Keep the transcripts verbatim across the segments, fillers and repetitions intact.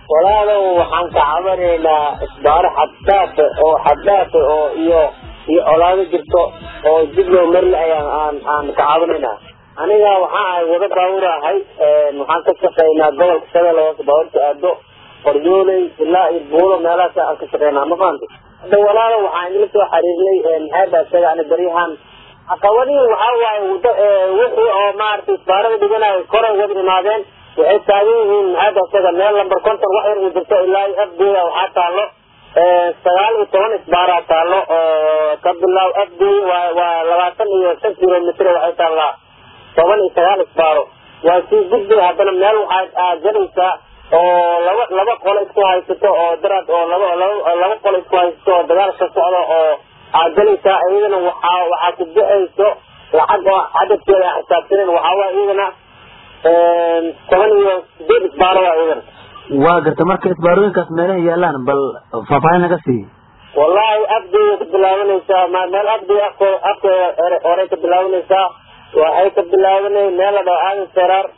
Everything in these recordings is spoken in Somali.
walaalow waxaan ka cabanaynaa isbaaro xaddaaf oo xaddaaf oo iyo iyo olaado jirto oo dib loo mari ayaan aan aan ka cabanaynaa aniga waxaan ahay wada baawur ahay waxaan ka shaqeynaa gobolka Shabeelle Hoose baawurta aado qoryooley ilaa iyo buulo meelahaas aan ka shaqeynaa ma fahanti hadda walaalow waxaan idin soo xiriirnay maxaa isaga aan bariyahan caqabadii waxa waaye wixii oo maartay isbaarada dhiganayo koray wada imaadeen waxay taagan yihiin hada isaga meel lambar konton wax yar u jirto ilaa afdeeda waxaa taalo sagaal iyo toban isbaara taalo ka bilow afdeeda waa waa labaatan iyo shan kilomitir waxay taalaa toban iyo sagaal isbaaro waa si gudbi haddana meel waxaa galaysaa oo laba laba qolo isku haysato oo daraad oo laba laba qolo isku haysato oo dagaal ka socdo oo aagalaysaa iyadana waxaa waxaa ku bixayso lacag oo cadadkeeda xisaabtanen waxaa waa iyadana toban iyo sideed isbaaro waa iyadana waa garta marka isbaarooyinkaas meelaha yaalaan bal faahfaahin naga sii wallahi abdiga ka bilaabanaysaa meel abdiga afkooda afkooda horey ka bilaabanaysaa waxay ka bilaabanay meel la dhaho aadan saraar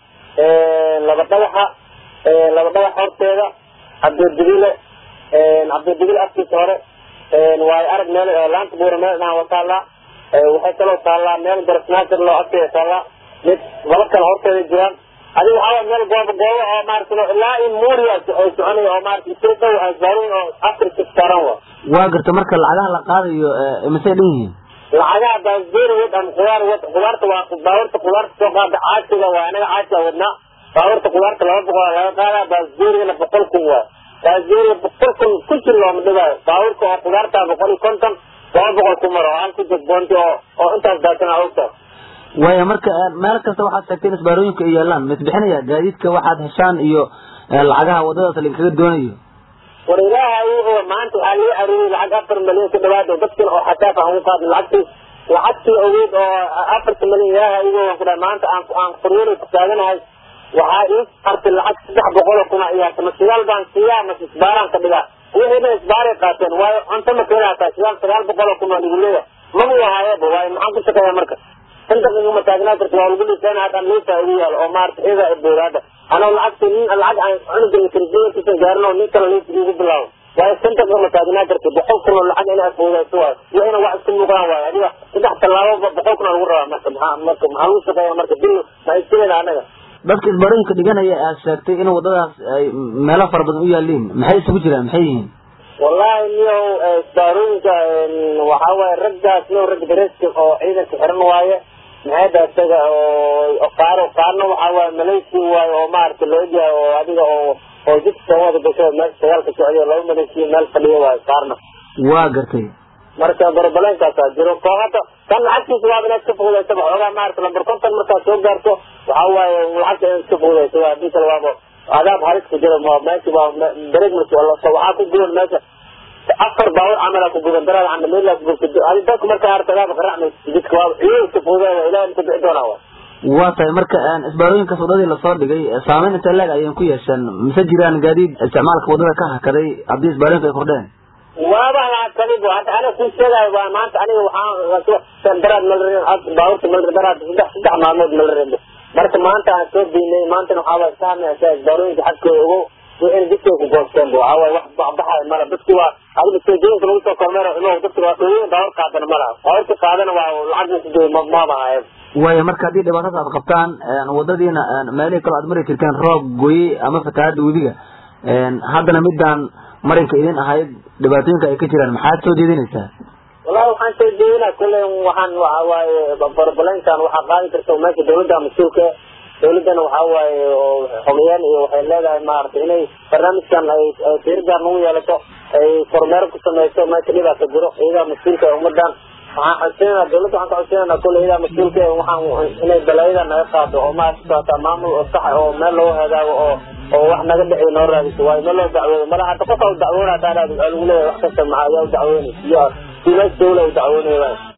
laba dhagaxa laba dhagax horteeda cabdidibile cabdidibile afkiisa hore waayo arag meel laanta buura meel dhan wataala waxay kaloo taalaa meel garasnaasir loo agteeda taalaa mid laba kale horteeda jiraan adiga waxaa meel gooba gooba oo maaragtay ilaa in muuriyaas ay soconaya oo maaragtay isoo dhow isbaarin oo afrika saaran waa waa garta marka lacagaha la qaadayo imisay dhan yihiin lacagaha baasbeeri wad ama khudaar wad khudaarta waa baawarta khudaarta soo qaada caasiga waa anaga caasiga wadnaa baawarta khudaarta laba boqol laga qaadaa baasbeerigana boqol kun waa baasbeeriga boqol kun ku jir looma dhigaayo baawarka oo khudaarta boqol iyo konton laba boqol ku maro hal ku jadboonti oo oo intaas daasana ogtaa waya marka meel kasta waxaad sheegteen isbaarooyinka ay yaalaan ma isbixinaya gaadiidka waxaad heshaan iyo lacagaha wadadaas linkaga doonayo war ilaahay oo maanta waxaa lii aruuriyay lacag afar malyan ku dhawaad oo dadkan oo xataaf aan u qaadin lacagtii lacagtii ogeyd oo afarta malyan ilaahay igo waan ku dhahay maanta aan aan qoryoolay ku taaganahay waxaa ii artay lacag saddex boqol oo kuna iyaarta ma sigaal baan siiyaa ma isbaaraan ka dhigaa wixiina isbaaray qaateen waayo cunto ma keenaa taa sigaal sagaal boqol oo kun waa lagu leeyahay mabu wahaayaba waayo maxaan ku shaqeeyaa marka inta kuma taagnaa karta waa lagu liisaan hadaan liisa ugu yaalo oo maarta iyada ay boolaada anoo lacagta nin lacag aan cunuga kirjada ka gaarno nin kale liisa ugu bilaabo waayo inta kuma taagnaa karta boqol kun oo lacag inay afoodato waa waxina wax isku muuqdaan waayo adiga saddex talaabo boqol kun lagu rabaa marka maxaa marka maxaa lagu shaqeeyaa marka bil ma isleena anaga dadka isbaarooyinka dhiganaya aad sheegtay in wadadaas ay meelo fara badan u yaaliin maxay isugu jiraan maxay yihiin wallahi niyo isbaarooyinka waxaa waaye raggaas niyo rag dareeska oo ciidanka xiran waaye maxayda isaga oo qaar qaarna waxaa waaye malaysia waaye oo maaragtay loo yahay oo adiga oo oo jidka wada gasho meel sagaalka socday laba malaysia meel fadhiyo waaye qaarna waa gartay marka barbaleenkaasaa jiro koo hadda kan lacagtiisa waa inaad ka fuudaysa waxoogaa maaragtay lambar konton markaad soo gaarto waxaa waaye lacagta inaad ka fuudaysa waa haddii kale waaba adaab halis ku jiro meesha waa dareeg marka waxaa ku gudan meesha afar baawar camalaa ku gudan daraad canda meelaa ku gurto adi dadku markaa artagaaba qaracmay jidka waa ciyoolka fuudaya ilaahay ka bixi doonaa waa waa tahay marka isbaarooyinkaas wadadii lasoo dhigay saameyn inta leeg ayaan ku yeeshaan mise jiraan gaadiid isticmaalka wadada ka hakaday haddii isbaarooyinka ay kordheen waaba hakadibo hadda aniga ku sheegayo waa maanta aniga waxaan daraad malreen baawurta malreen daraad saddex saddex maalmood malreen marka maanta aan soo deynay maantana waxaa waa saameysa isbaarooyinka xadkooda ogo wixina jidkay ku goosteen waxaa waaye wax baxbaxayo mala dadki waa adiga seejooyinka lagu soo kormeero imo dadki waa dhooyin baawar qaadana malaha baawarka qaadana waa lacag kujoy maaba haye waayo marka haddii dhibaatadaas aad qabtaan wadadiina meelihii kaloo aad mari jirteen roob goye ama fatahaada wediga haddana midaan marinka idin ahayd dhibaatooyinka ay ka jiraan maxaad soo jeedinaysaa wallahi waxaan soo jeedinaa kulley waxaan waxa waaye barbaleenkan waxaa qaadi karta meesha dawladda mas-uulka dawladdana waxaa waaye xogayaan iyo waxay leedahay maaragtay inay barnaamijkan ay fiirgaar nagu yeelato ay kormeero ku sameyso meesha dhibaata jiro iyadaa mas-uulka ummadan waxaan codsanayna dawladda waxaan ka codsanayna kulley iyadaa mas-uulka waxaan inay balaayada naga qaado oo maarata maamul oo sax oo meel lagu hagaago oo oo wax naga dhexi noo raadiso waayo ma loo dacwoodo mala hadda qof u dacwoona haddaa lagu leeyahay wax kasta maxaa yaa u dacwoonay iyo si meesha dawla u dacwoonaya